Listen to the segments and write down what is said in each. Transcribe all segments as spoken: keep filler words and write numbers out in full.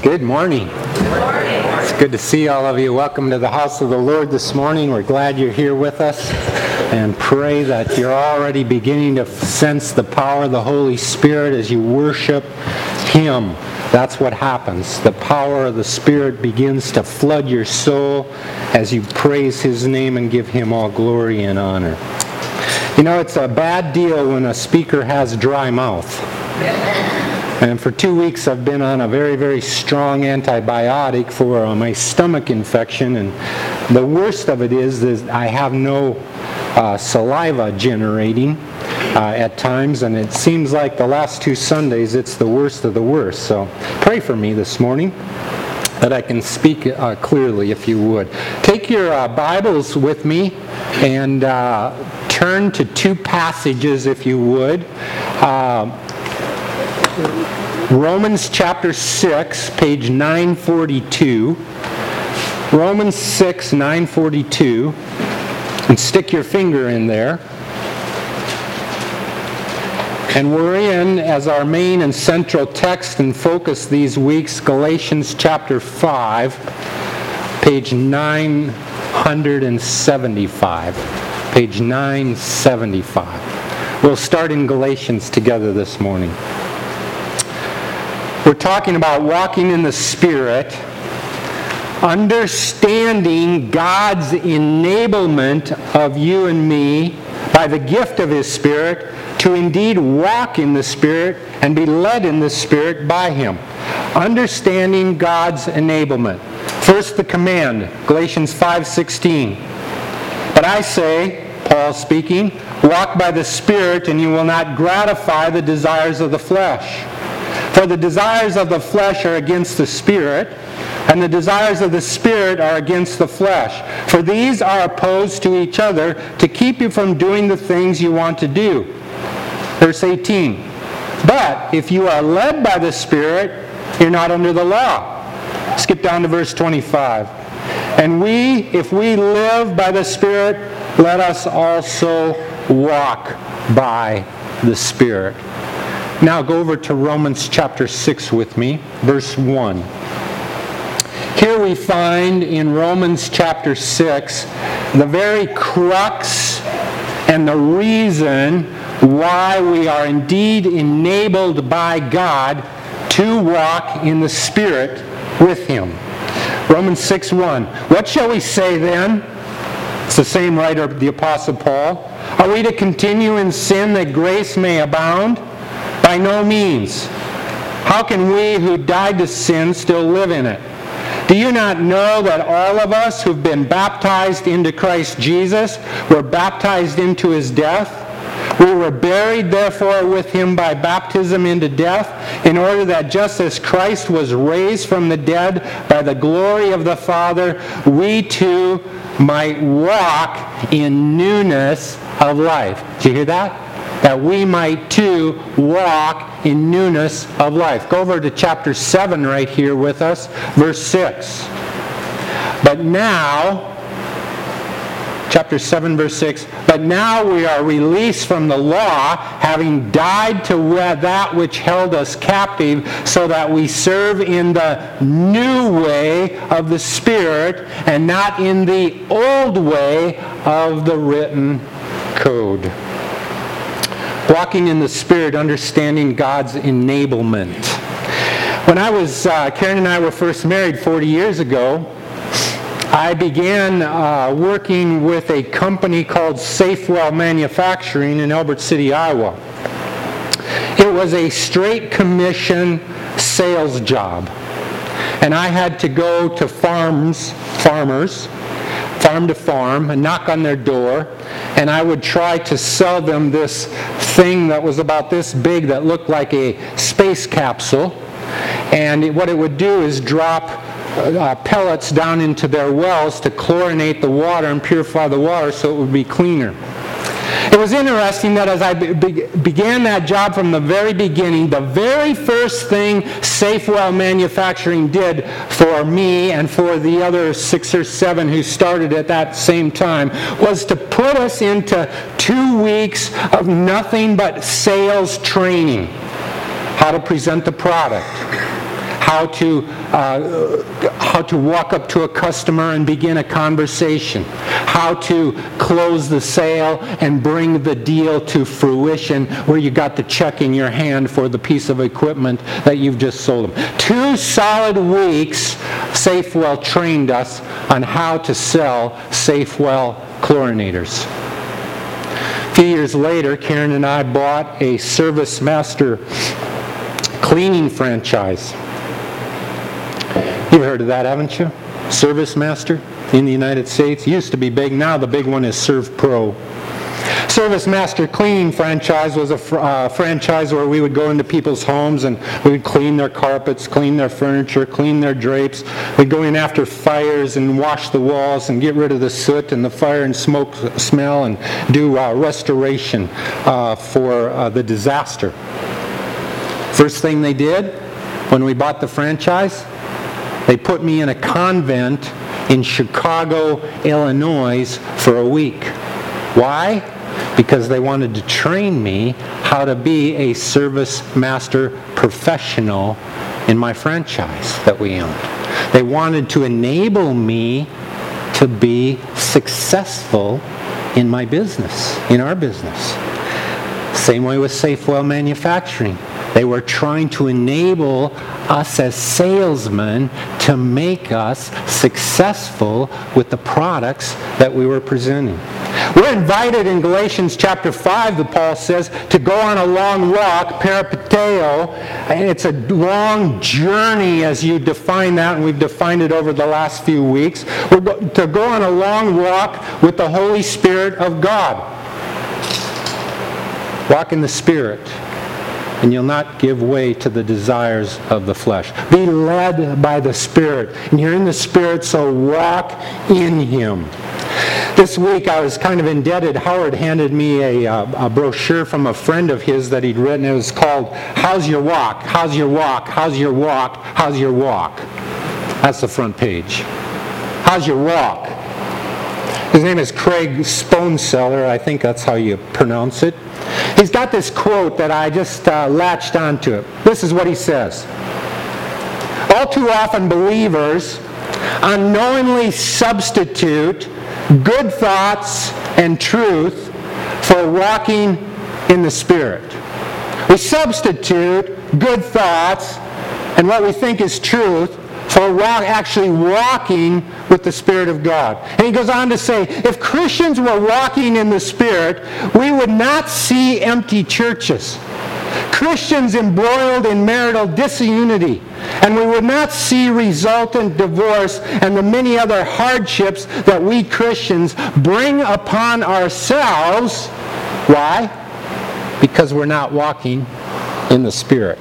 Good morning. Good morning. It's good to see all of you. Welcome to the house of the Lord this morning. We're glad you're here with us, and pray that you're already beginning to sense the power of the Holy Spirit as you worship Him. That's what happens. The power of the Spirit begins to flood your soul as you praise His name and give Him all glory and honor. You know, it's a bad deal when a speaker has dry mouth. And for two weeks I've been on a very, very strong antibiotic for uh, my stomach infection. And the worst of it is, is I have no uh, saliva generating uh, at times. And it seems like the last two Sundays it's the worst of the worst. So pray for me this morning that I can speak uh, clearly, if you would. Take your uh, Bibles with me and uh, turn to two passages, if you would. Uh, Romans chapter six, page nine forty-two. Romans six, nine forty-two. And stick your finger in there. And we're in, as our main and central text and focus these weeks, Galatians chapter five, page nine seventy-five. Page nine seventy-five. We'll start in Galatians together this morning. We're talking about walking in the Spirit, understanding God's enablement of you and me by the gift of His Spirit to indeed walk in the Spirit and be led in the Spirit by Him. Understanding God's enablement. First, the command, Galatians five sixteen. But I say, Paul speaking, walk by the Spirit and you will not gratify the desires of the flesh. For the desires of the flesh are against the Spirit, and the desires of the Spirit are against the flesh. For these are opposed to each other to keep you from doing the things you want to do. Verse eighteen. But if you are led by the Spirit, you're not under the law. Skip down to verse twenty-five. And we, if we live by the Spirit, let us also walk by the Spirit. Now go over to Romans chapter six with me, verse one. Here we find in Romans chapter six the very crux and the reason why we are indeed enabled by God to walk in the Spirit with Him. Romans six one. What shall we say then? It's the same writer, the Apostle Paul. Are we to continue in sin that grace may abound? By no means. How can we who died to sin still live in it? Do you not know that all of us who've been baptized into Christ Jesus were baptized into His death? We were buried, therefore, with Him by baptism into death, in order that just as Christ was raised from the dead by the glory of the Father, we too might walk in newness of life. Did you hear that? That we might too walk in newness of life. Go over to chapter seven right here with us, verse six. But now, chapter seven, verse six, but now we are released from the law, having died to that which held us captive, so that we serve in the new way of the Spirit, and not in the old way of the written code. Walking in the Spirit, understanding God's enablement. When I was, uh, Karen and I were first married forty years ago, I began uh, working with a company called Safewell Manufacturing in Elbert City, Iowa. It was a straight commission sales job. And I had to go to farms, farmers, farm to farm, and knock on their door, and I would try to sell them this thing that was about this big that looked like a space capsule. And it, what it would do is drop uh, pellets down into their wells to chlorinate the water and purify the water so it would be cleaner. It was interesting that as I be- began that job from the very beginning, the very first thing Safewell Manufacturing did for me and for the other six or seven who started at that same time was to put us into two weeks of nothing but sales training. How to present the product, how to uh, how to walk up to a customer and begin a conversation, how to close the sale and bring the deal to fruition where you got the check in your hand for the piece of equipment that you've just sold them. Two solid weeks, Safewell trained us on how to sell Safewell chlorinators. A few years later, Karen and I bought a Service Master cleaning franchise. You've heard of that, haven't you? Service Master in the United States. Used to be big. Now the big one is Serve Pro. Service Master cleaning franchise was a fr- uh, franchise where we would go into people's homes and we would clean their carpets, clean their furniture, clean their drapes. We'd go in after fires and wash the walls and get rid of the soot and the fire and smoke smell and do uh, restoration uh, for uh, the disaster. First thing they did when we bought the franchise, they put me in a convent in Chicago, Illinois for a week. Why? Because they wanted to train me how to be a Service Master professional in my franchise that we owned. They wanted to enable me to be successful in my business, in our business. Same way with Safewell Manufacturing. They were trying to enable us as salesmen to make us successful with the products that we were presenting. We're invited in Galatians chapter five, that Paul says, to go on a long walk, peripateo, and it's a long journey as you define that, and we've defined it over the last few weeks. We're go- to go on a long walk with the Holy Spirit of God. Walk in the Spirit, and you'll not give way to the desires of the flesh. Be led by the Spirit. And you're in the Spirit, so walk in Him. This week I was kind of indebted. Howard handed me a, uh, a brochure from a friend of his that he'd written. It was called, How's Your Walk? How's Your Walk? How's Your Walk? How's Your Walk? That's the front page. How's your walk? His name is Craig Sponeseller. I think that's how you pronounce it. He's got this quote that I just uh, latched onto it. This is what he says. All too often believers unknowingly substitute good thoughts and truth for walking in the Spirit. We substitute good thoughts and what we think is truth for walk, actually walking with the Spirit of God. And he goes on to say, if Christians were walking in the Spirit, we would not see empty churches. Christians embroiled in marital disunity, and we would not see resultant divorce and the many other hardships that we Christians bring upon ourselves. Why? Because we're not walking in the Spirit.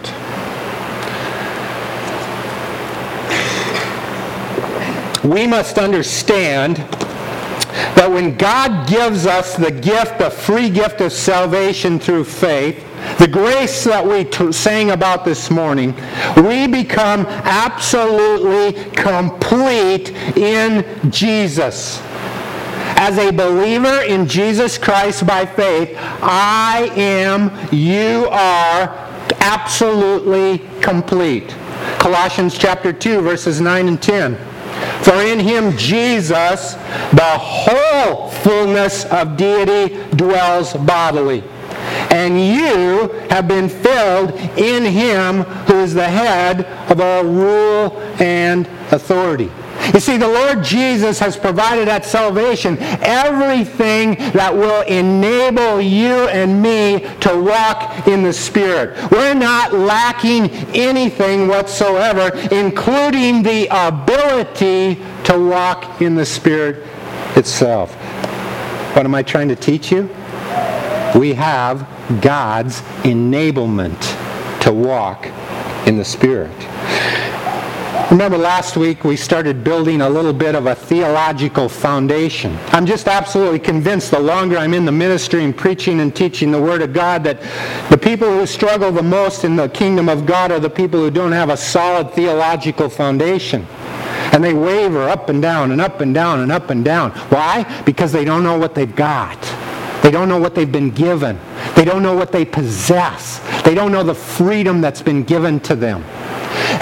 We must understand that when God gives us the gift, the free gift of salvation through faith, the grace that we t- sang about this morning, we become absolutely complete in Jesus. As a believer in Jesus Christ by faith, I am, you are absolutely complete. Colossians chapter two, verses nine and ten. For in Him, Jesus, the whole fullness of deity dwells bodily. And you have been filled in Him who is the head of all rule and authority. You see, the Lord Jesus has provided at salvation everything that will enable you and me to walk in the Spirit. We're not lacking anything whatsoever, including the ability to walk in the Spirit itself. What am I trying to teach you? We have God's enablement to walk in the Spirit. Remember last week we started building a little bit of a theological foundation. I'm just absolutely convinced the longer I'm in the ministry and preaching and teaching the Word of God that the people who struggle the most in the kingdom of God are the people who don't have a solid theological foundation. And they waver up and down and up and down and up and down. Why? Because they don't know what they've got. They don't know what they've been given. They don't know what they possess. They don't know the freedom that's been given to them.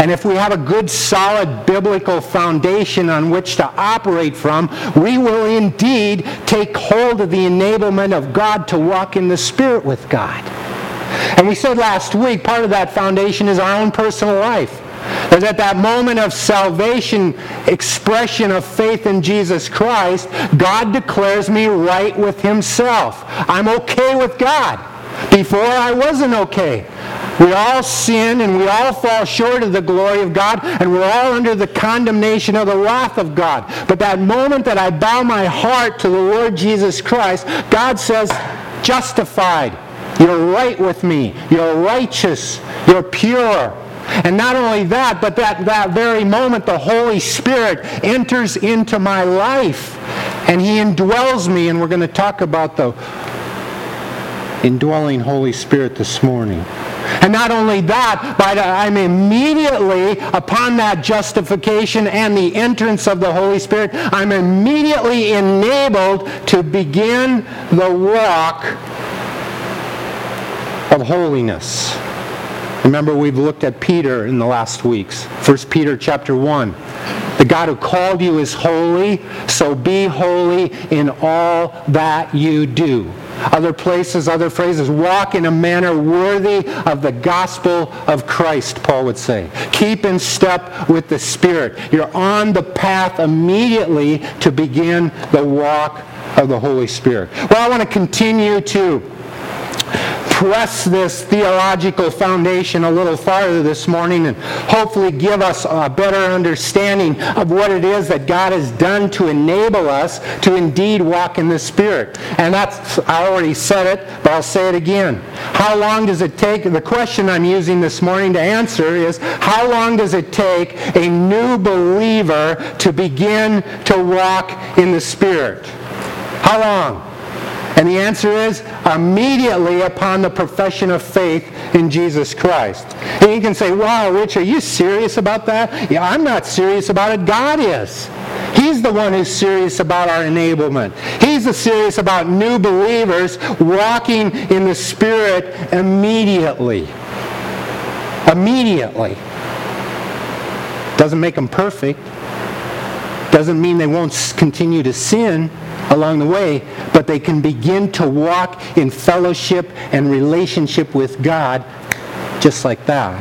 And if we have a good, solid biblical foundation on which to operate from, we will indeed take hold of the enablement of God to walk in the Spirit with God. And we said last week, part of that foundation is our own personal life. That at that moment of salvation, expression of faith in Jesus Christ, God declares me right with Himself. I'm okay with God. Before, I wasn't okay. We all sin and we all fall short of the glory of God, and we're all under the condemnation of the wrath of God. But that moment that I bow my heart to the Lord Jesus Christ, God says, justified. You're right with me. You're righteous. You're pure. And not only that, but that, that very moment the Holy Spirit enters into my life and He indwells me. And we're going to talk about the indwelling Holy Spirit this morning. And not only that, but I'm immediately, upon that justification and the entrance of the Holy Spirit, I'm immediately enabled to begin the walk of holiness. Remember, we've looked at Peter in the last weeks. First Peter chapter one. The God who called you is holy, so be holy in all that you do. Other places, other phrases, walk in a manner worthy of the gospel of Christ, Paul would say. Keep in step with the Spirit. You're on the path immediately to begin the walk of the Holy Spirit. Well, I want to continue to press this theological foundation a little farther this morning and hopefully give us a better understanding of what it is that God has done to enable us to indeed walk in the Spirit. And that's, I already said it, but I'll say it again. How long does it take? The question I'm using this morning to answer is, how long does it take a new believer to begin to walk in the Spirit? How long? And the answer is immediately upon the profession of faith in Jesus Christ. And you can say, wow, Rich, are you serious about that? Yeah, I'm not serious about it. God is. He's the one who's serious about our enablement. He's serious about new believers walking in the Spirit immediately. Immediately. Doesn't make them perfect. Doesn't mean they won't continue to sin along the way, but they can begin to walk in fellowship and relationship with God just like that.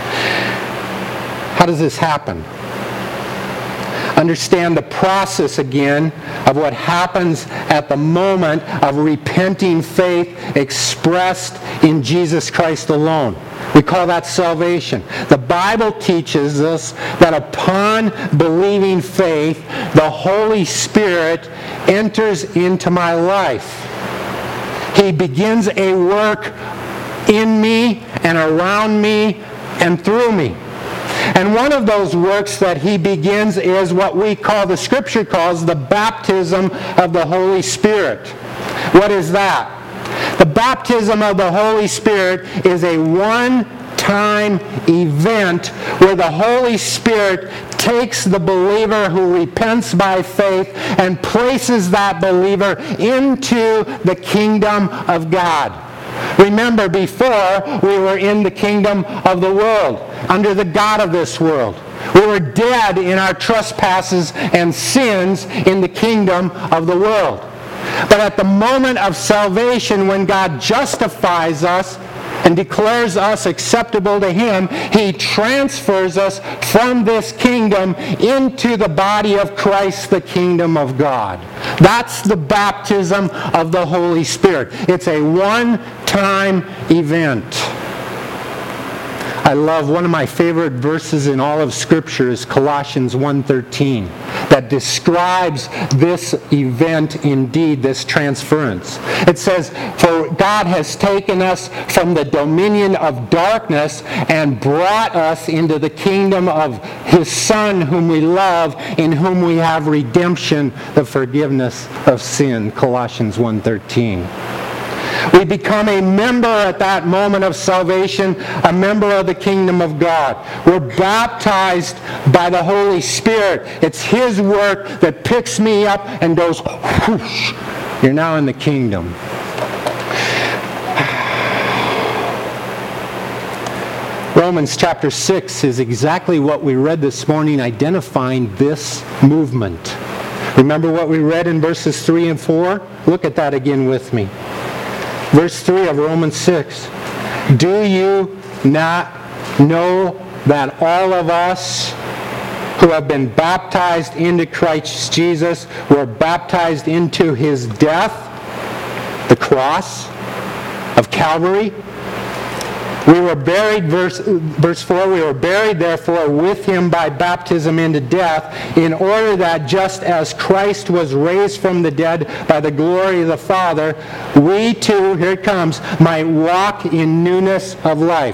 How does this happen? Understand the process again of what happens at the moment of repenting faith expressed in Jesus Christ alone. We call that salvation. The Bible teaches us that upon believing faith, the Holy Spirit enters into my life. He begins a work in me and around me and through me. And one of those works that He begins is what we call, the Scripture calls, the baptism of the Holy Spirit. What is that? The baptism of the Holy Spirit is a one-time event where the Holy Spirit takes the believer who repents by faith and places that believer into the kingdom of God. Remember, before we were in the kingdom of the world, under the god of this world. We were dead in our trespasses and sins in the kingdom of the world. But at the moment of salvation, when God justifies us and declares us acceptable to Him, He transfers us from this kingdom into the body of Christ, the kingdom of God. That's the baptism of the Holy Spirit. It's a one-time event. I love, one of my favorite verses in all of Scripture is Colossians one thirteen, that describes this event indeed, this transference. It says, "For God has taken us from the dominion of darkness and brought us into the kingdom of His Son, whom we love, in whom we have redemption, the forgiveness of sin." Colossians one thirteen. We become a member at that moment of salvation, a member of the kingdom of God. We're baptized by the Holy Spirit. It's His work that picks me up and goes, whoosh, you're now in the kingdom. Well, Romans chapter six is exactly what we read this morning, identifying this movement. Remember what we read in verses three and four? Look at that again with me. Verse three of Romans six. Do you not know that all of us who have been baptized into Christ Jesus were baptized into his death, the cross of Calvary? We were buried, verse, verse four, we were buried therefore with him by baptism into death, in order that just as Christ was raised from the dead by the glory of the Father, we too, here it comes, might walk in newness of life.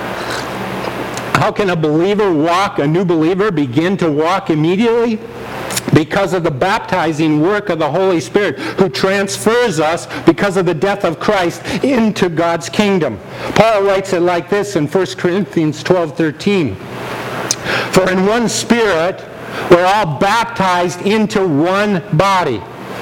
How can a believer walk, a new believer begin to walk immediately? Because of the baptizing work of the Holy Spirit, who transfers us, because of the death of Christ, into God's kingdom. Paul writes it like this in First Corinthians twelve thirteen. For in one Spirit we're all baptized into one body.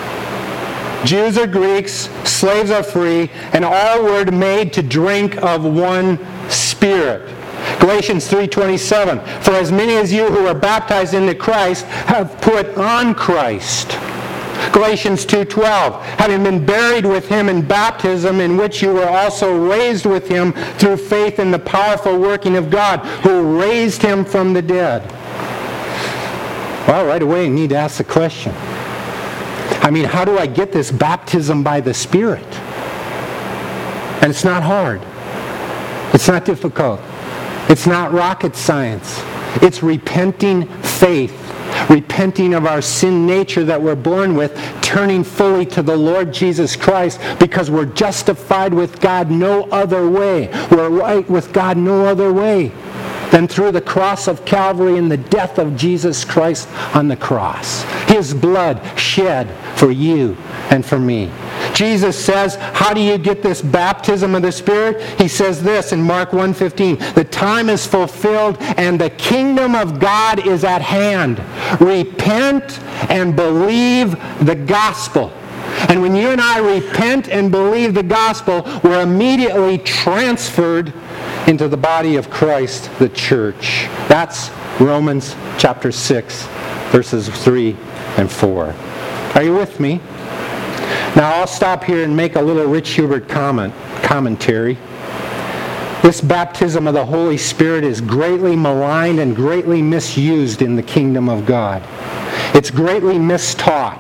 Jews or Greeks, slaves or free, and all were made to drink of one Spirit. Galatians three twenty-seven, for as many as you who are baptized into Christ have put on Christ. Galatians two twelve, having been buried with him in baptism, in which you were also raised with him through faith in the powerful working of God, who raised him from the dead. Well, right away you need to ask the question. I mean, how do I get this baptism by the Spirit? And it's not hard. It's not difficult. It's not rocket science. It's repenting faith. Repenting of our sin nature that we're born with, turning fully to the Lord Jesus Christ, because we're justified with God no other way. We're right with God no other way than through the cross of Calvary and the death of Jesus Christ on the cross. His blood shed for you and for me. Jesus says, how do you get this baptism of the Spirit? He says this in Mark one fifteen, the time is fulfilled and the kingdom of God is at hand. Repent and believe the gospel. And when you and I repent and believe the gospel, we're immediately transferred into the body of Christ, the church. That's Romans chapter six, verses three and four. Are you with me? Now I'll stop here and make a little Rich Hubert comment, commentary. This baptism of the Holy Spirit is greatly maligned and greatly misused in the kingdom of God. It's greatly mistaught.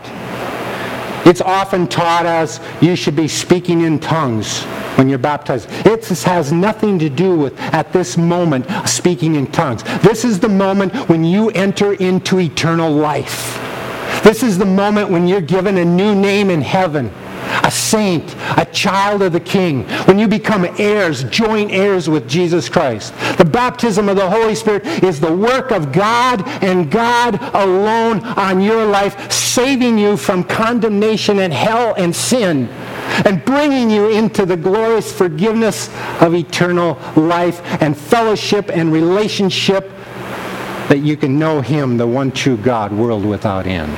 It's often taught as you should be speaking in tongues when you're baptized. It has nothing to do with, at this moment, speaking in tongues. This is the moment when you enter into eternal life. This is the moment when you're given a new name in heaven, a saint, a child of the King, when you become heirs, joint heirs with Jesus Christ. The baptism of the Holy Spirit is the work of God and God alone on your life, saving you from condemnation and hell and sin, and bringing you into the glorious forgiveness of eternal life and fellowship and relationship, that you can know Him, the one true God, world without end.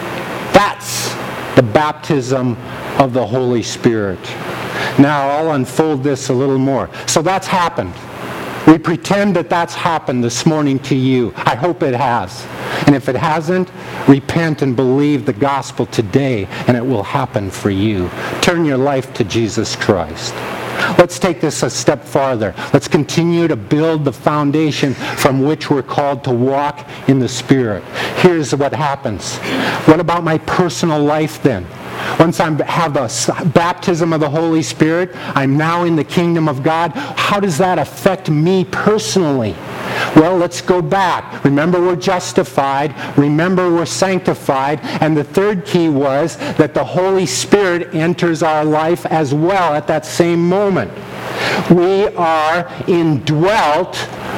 That's the baptism of the Holy Spirit. Now I'll unfold this a little more. So that's happened. We pretend that that's happened this morning to you. I hope it has. And if it hasn't, repent and believe the gospel today, and it will happen for you. Turn your life to Jesus Christ. Let's take this a step farther. Let's continue to build the foundation from which we're called to walk in the Spirit. Here's what happens. What about my personal life then? Once I have the baptism of the Holy Spirit, I'm now in the kingdom of God. How does that affect me personally? Well, let's go back. Remember, we're justified. Remember, we're sanctified. And the third key was that the Holy Spirit enters our life as well at that same moment. We are indwelt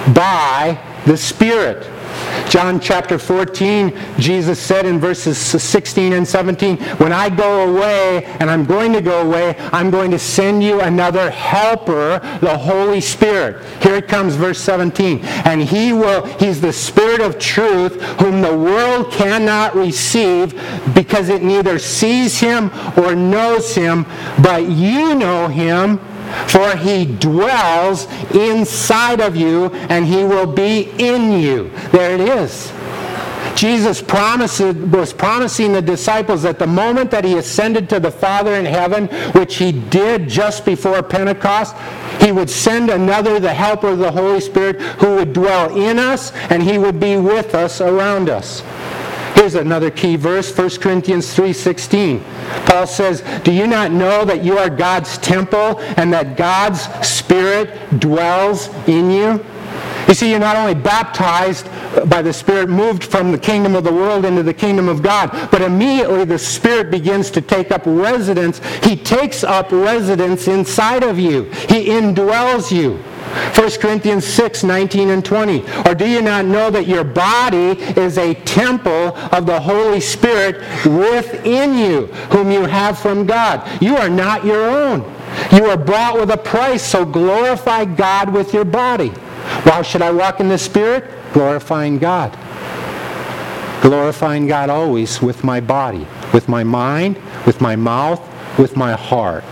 by the Spirit. John chapter fourteen, Jesus said in verses sixteen and seventeen, when I go away, and I'm going to go away, I'm going to send you another helper, the Holy Spirit. Here it comes, verse seventeen. And he will, he's the Spirit of truth, whom the world cannot receive, because it neither sees him or knows him, but you know him, For he dwells inside of you, and he will be in you. There it is. Jesus promised, was promising the disciples that the moment that he ascended to the Father in heaven, which he did just before Pentecost, he would send another, the helper of the Holy Spirit, who would dwell in us, and he would be with us, around us. Here's another key verse, First Corinthians three sixteen. Paul says, do you not know that you are God's temple and that God's Spirit dwells in you? You see, you're not only baptized by the Spirit, moved from the kingdom of the world into the kingdom of God, but immediately the Spirit begins to take up residence. He takes up residence inside of you. He indwells you. First Corinthians six nineteen and twenty. Or do you not know that your body is a temple of the Holy Spirit within you, whom you have from God? You are not your own. You are bought with a price, so glorify God with your body. How should I walk in the Spirit? Glorifying God. Glorifying God always with my body, with my mind, with my mouth, with my heart.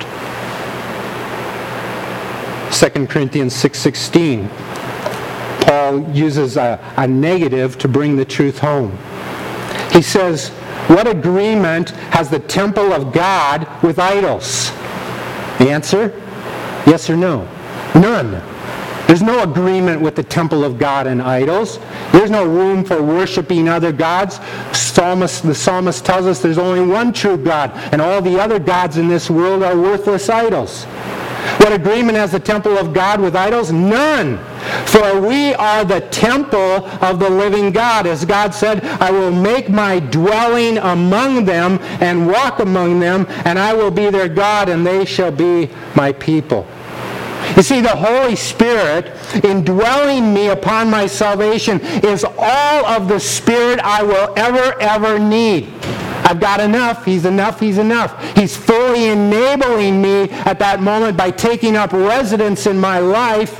Second Corinthians six sixteen. Paul uses a, a negative to bring the truth home. He says, what agreement has the temple of God with idols? The answer? Yes or no? None. There's no agreement with the temple of God and idols. There's no room for worshiping other gods. Psalmist, the psalmist tells us there's only one true God, and all the other gods in this world are worthless idols. What agreement has the temple of God with idols? None. For we are the temple of the living God. As God said, I will make my dwelling among them and walk among them, and I will be their God, and they shall be my people. You see, the Holy Spirit indwelling me upon my salvation is all of the Spirit I will ever, ever need. I've got enough. He's enough. He's enough. He's fully enabling me at that moment by taking up residence in my life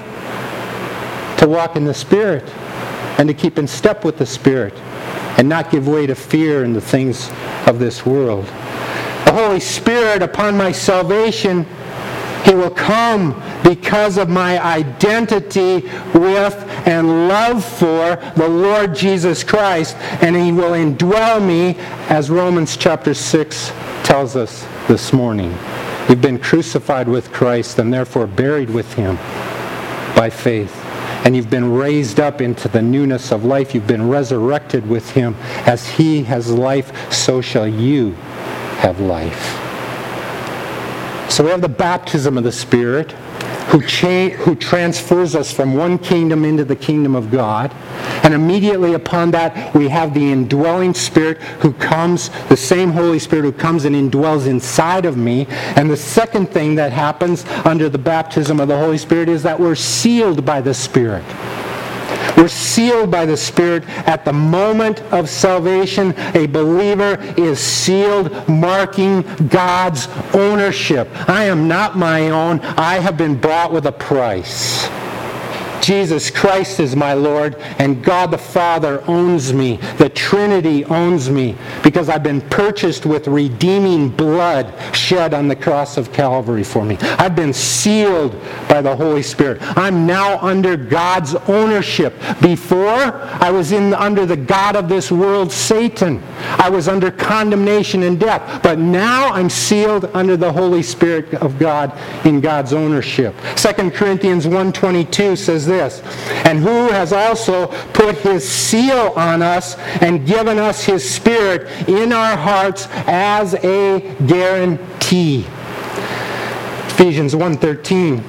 to walk in the Spirit and to keep in step with the Spirit and not give way to fear and the things of this world. The Holy Spirit upon my salvation, He will come because of my identity with and love for the Lord Jesus Christ, and He will indwell me, as Romans chapter six tells us this morning. You've been crucified with Christ and therefore buried with Him by faith. And you've been raised up into the newness of life. You've been resurrected with Him. As He has life, so shall you have life. So we have the baptism of the Spirit, who, cha- who transfers us from one kingdom into the kingdom of God. And immediately upon that, we have the indwelling Spirit who comes, the same Holy Spirit who comes and indwells inside of me. And the second thing that happens under the baptism of the Holy Spirit is that we're sealed by the Spirit. We're sealed by the Spirit at the moment of salvation. A believer is sealed, marking God's ownership. I am not my own. I have been bought with a price. Jesus Christ is my Lord, and God the Father owns me. The Trinity owns me because I've been purchased with redeeming blood shed on the cross of Calvary for me. I've been sealed by the Holy Spirit. I'm now under God's ownership. Before, I was in under the god of this world, Satan. I was under condemnation and death. But now I'm sealed under the Holy Spirit of God in God's ownership. Second Corinthians one twenty-two says this, and who has also put His seal on us and given us His Spirit in our hearts as a guarantee. Ephesians one thirteen.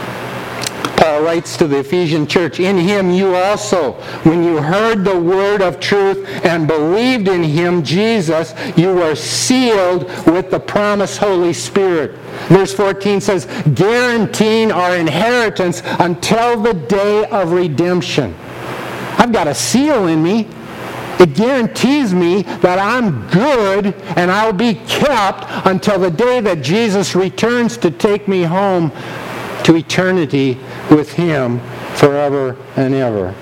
Paul writes to the Ephesian church, in Him you also, when you heard the word of truth and believed in Him, Jesus, you were sealed with the promised Holy Spirit. Verse fourteen says, guaranteeing our inheritance until the day of redemption. I've got a seal in me. It guarantees me that I'm good and I'll be kept until the day that Jesus returns to take me home to eternity with Him forever and ever.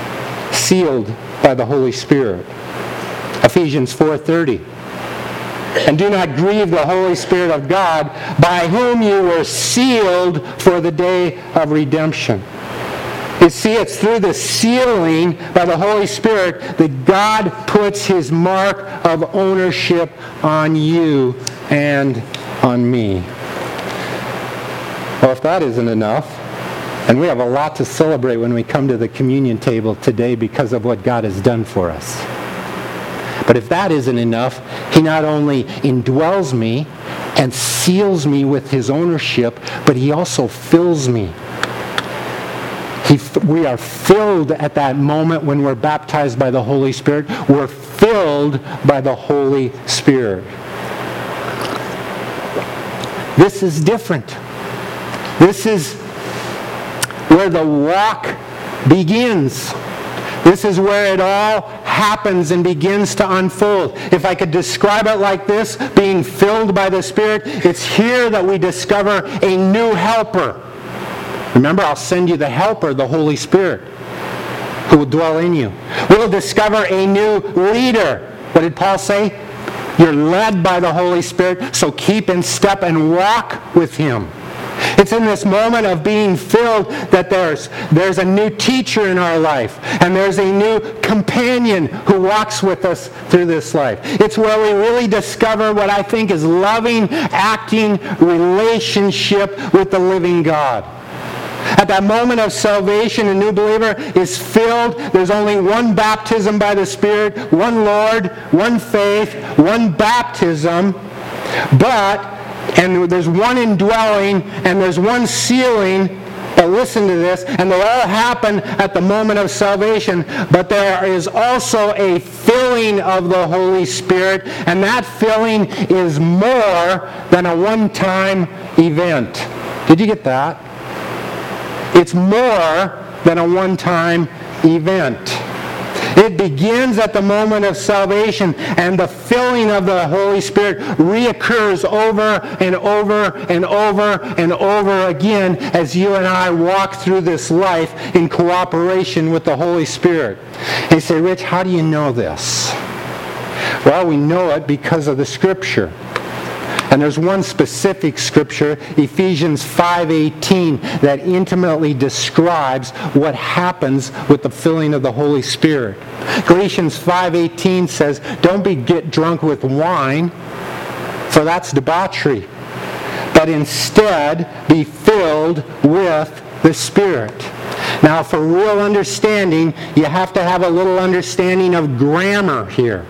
Sealed by the Holy Spirit. Ephesians four thirty. And do not grieve the Holy Spirit of God, by whom you were sealed for the day of redemption. You see, it's through the sealing by the Holy Spirit that God puts His mark of ownership on you and on me. Well, if that isn't enough, and we have a lot to celebrate when we come to the communion table today because of what God has done for us. But if that isn't enough, He not only indwells me and seals me with His ownership, but He also fills me. He, we are filled at that moment when we're baptized by the Holy Spirit. We're filled by the Holy Spirit. This is different. This is where the walk begins. This is where it all happens and begins to unfold. If I could describe it like this, being filled by the Spirit, it's here that we discover a new helper. Remember, I'll send you the helper, the Holy Spirit, who will dwell in you. We'll discover a new leader. What did Paul say? You're led by the Holy Spirit, so keep in step and walk with Him. It's in this moment of being filled that there's, there's a new teacher in our life, and there's a new companion who walks with us through this life. It's where we really discover what I think is loving, acting relationship with the living God. At that moment of salvation, a new believer is filled. There's only one baptism by the Spirit, one Lord, one faith, one baptism. But, and there's one indwelling, and there's one sealing. But listen to this, and they all happen at the moment of salvation. But there is also a filling of the Holy Spirit, and that filling is more than a one-time event. Did you get that? It's more than a one-time event. It begins at the moment of salvation, and the filling of the Holy Spirit reoccurs over and over and over and over again as you and I walk through this life in cooperation with the Holy Spirit. And you say, Rich, how do you know this? Well, we know it because of the Scripture. And there's one specific scripture, Ephesians five eighteen, that intimately describes what happens with the filling of the Holy Spirit. Galatians five eighteen says, don't be get drunk with wine, for that's debauchery, but instead be filled with the Spirit. Now, for real understanding, you have to have a little understanding of grammar here.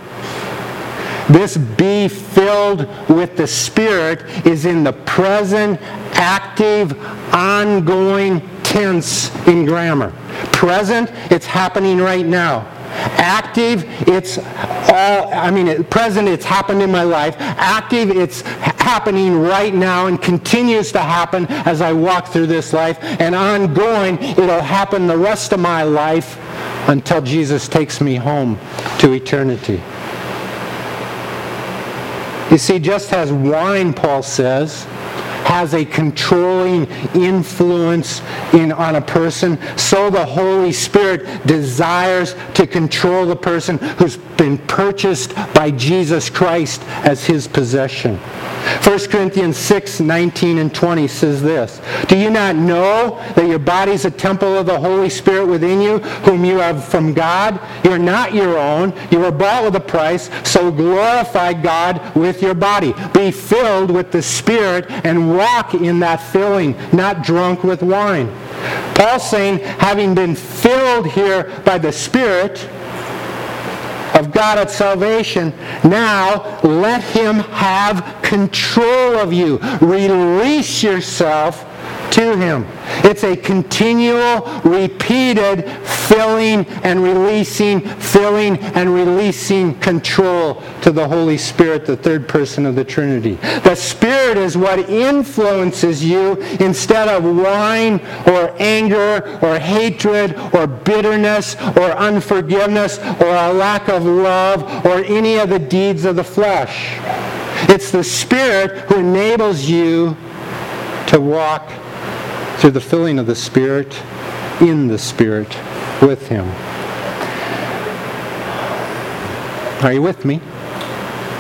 This be filled with the Spirit is in the present, active, ongoing tense in grammar. Present, it's happening right now. Active, it's all, I mean, present, it's happened in my life. Active, it's happening right now and continues to happen as I walk through this life. And ongoing, it'll happen the rest of my life until Jesus takes me home to eternity. You see, just as wine, Paul says, has a controlling influence in, on a person, so the Holy Spirit desires to control the person who's been purchased by Jesus Christ as His possession. First Corinthians six nineteen and twenty says this, do you not know that your body is a temple of the Holy Spirit within you, whom you have from God? You're not your own. You were bought with a price, so glorify God with your body. Be filled with the Spirit and walk in that filling, not drunk with wine. Paul's saying, having been filled here by the Spirit of God at salvation, now let Him have control of you. Release yourself to Him. It's a continual, repeated filling and releasing, filling and releasing control to the Holy Spirit, the third person of the Trinity. The Spirit is what influences you instead of wine or anger or hatred or bitterness or unforgiveness or a lack of love or any of the deeds of the flesh. It's the Spirit who enables you to walk through the filling of the Spirit, in the Spirit, with Him. Are you with me?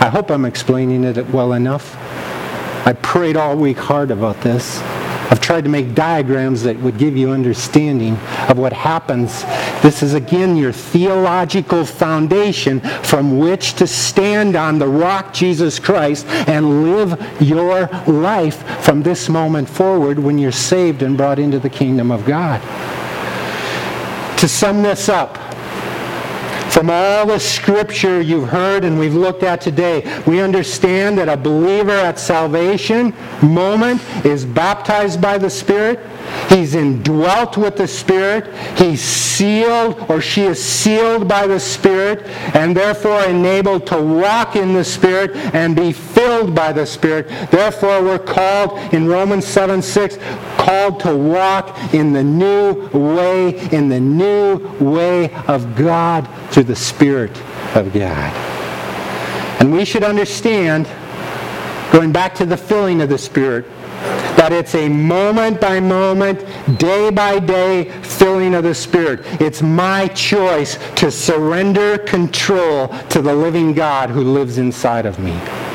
I hope I'm explaining it well enough. I prayed all week hard about this. I've tried to make diagrams that would give you understanding of what happens. This is again your theological foundation from which to stand on the rock, Jesus Christ, and live your life from this moment forward when you're saved and brought into the kingdom of God. To sum this up, from all the scripture you've heard and we've looked at today, we understand that a believer at salvation moment is baptized by the Spirit. He's indwelt with the Spirit. He's sealed, or she is sealed by the Spirit, and therefore enabled to walk in the Spirit and be filled by the Spirit. Therefore, we're called in Romans seven six, called to walk in the new way, in the new way of God through the Spirit of God. And we should understand, going back to the filling of the Spirit, that it's a moment by moment, day by day filling of the Spirit. It's my choice to surrender control to the living God who lives inside of me.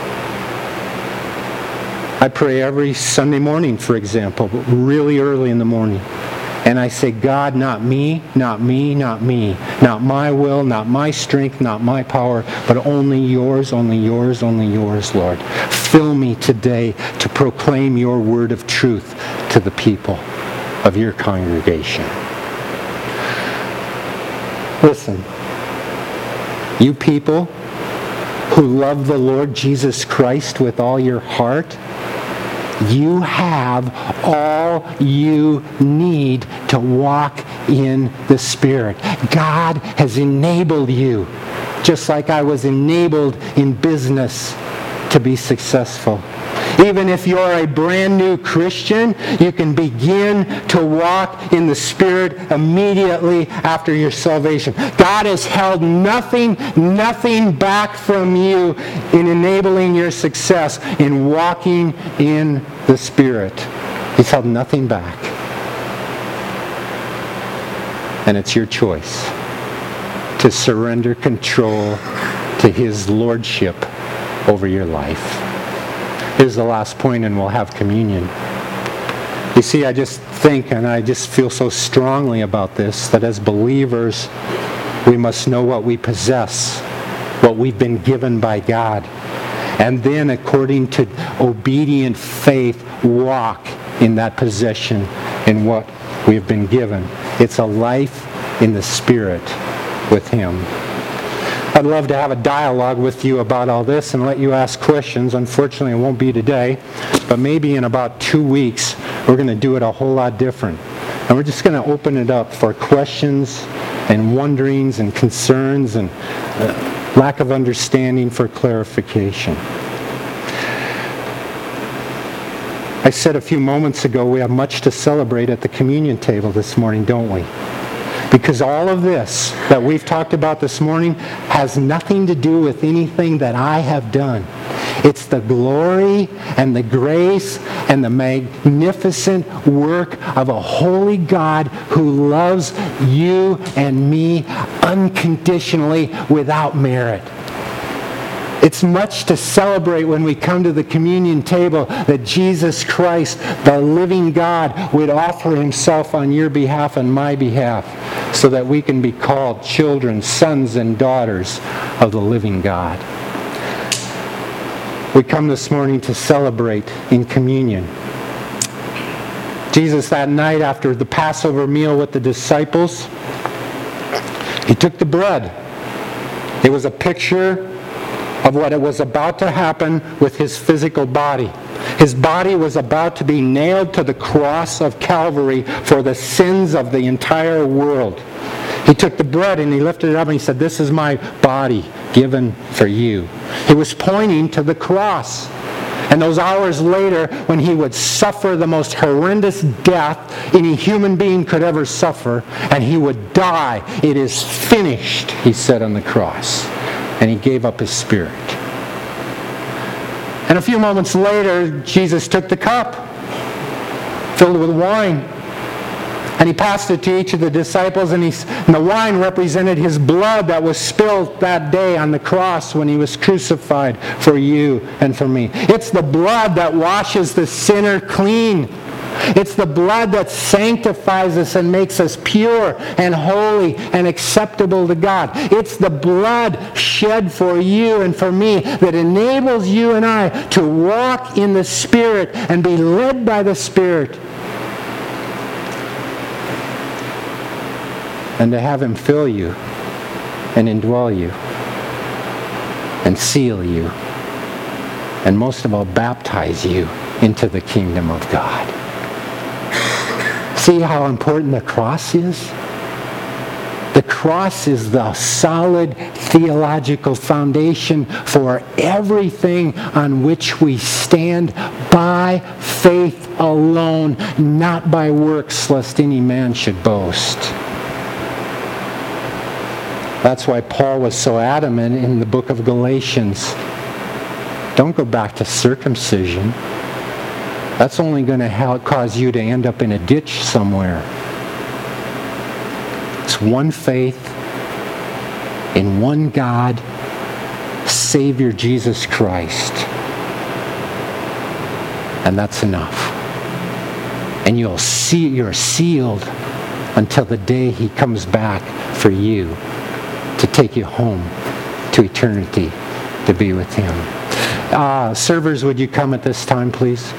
I pray every Sunday morning, for example, really early in the morning. And I say, God, not me, not me, not me. Not my will, not my strength, not my power, but only yours, only yours, only yours, Lord. Fill me today to proclaim your word of truth to the people of your congregation. Listen, you people who love the Lord Jesus Christ with all your heart, you have all you need to walk in the Spirit. God has enabled you, just like I was enabled in business to be successful. Even if you're a brand new Christian, you can begin to walk in the Spirit immediately after your salvation. God has held nothing, nothing back from you in enabling your success in walking in the Spirit. He's held nothing back. And it's your choice to surrender control to His Lordship over your life. Here's the last point, and we'll have communion. You see, I just think, and I just feel so strongly about this, that as believers, we must know what we possess, what we've been given by God, and then, according to obedient faith, walk in that possession in what we've been given. It's a life in the Spirit with Him. I'd love to have a dialogue with you about all this and let you ask questions. Unfortunately, it won't be today, but maybe in about two weeks, we're going to do it a whole lot different. And we're just going to open it up for questions and wonderings and concerns and uh, lack of understanding for clarification. I said a few moments ago we have much to celebrate at the communion table this morning, don't we? Because all of this that we've talked about this morning has nothing to do with anything that I have done. It's the glory and the grace and the magnificent work of a holy God who loves you and me unconditionally without merit. It's much to celebrate when we come to the communion table that Jesus Christ, the living God, would offer Himself on your behalf and my behalf so that we can be called children, sons, and daughters of the living God. We come this morning to celebrate in communion. Jesus, that night after the Passover meal with the disciples, He took the bread. It was a picture of what it was about to happen with His physical body. His body was about to be nailed to the cross of Calvary for the sins of the entire world. He took the bread and He lifted it up and He said, "This is my body given for you." He was pointing to the cross. And those hours later, when He would suffer the most horrendous death any human being could ever suffer, and He would die, "It is finished," He said on the cross. And He gave up His spirit. And a few moments later, Jesus took the cup, filled with wine, And he passed it to each of the disciples, and, he, and the wine represented his blood that was spilled that day on the cross when he was crucified for you and for me. It's the blood that washes the sinner clean. It's the blood that sanctifies us and makes us pure and holy and acceptable to God. It's the blood shed for you and for me that enables you and I to walk in the Spirit and be led by the Spirit, and to have him fill you and indwell you and seal you, and most of all, baptize you into the kingdom of God. See how important the cross is? The cross is the solid theological foundation for everything on which we stand, by faith alone, not by works, lest any man should boast. That's why Paul was so adamant in the book of Galatians. Don't go back to circumcision. That's only going to cause you to end up in a ditch somewhere. It's one faith in one God, Savior Jesus Christ. And that's enough. And you'll see you're sealed until the day he comes back for you to take you home to eternity to be with him. Uh, servers, would you come at this time, please?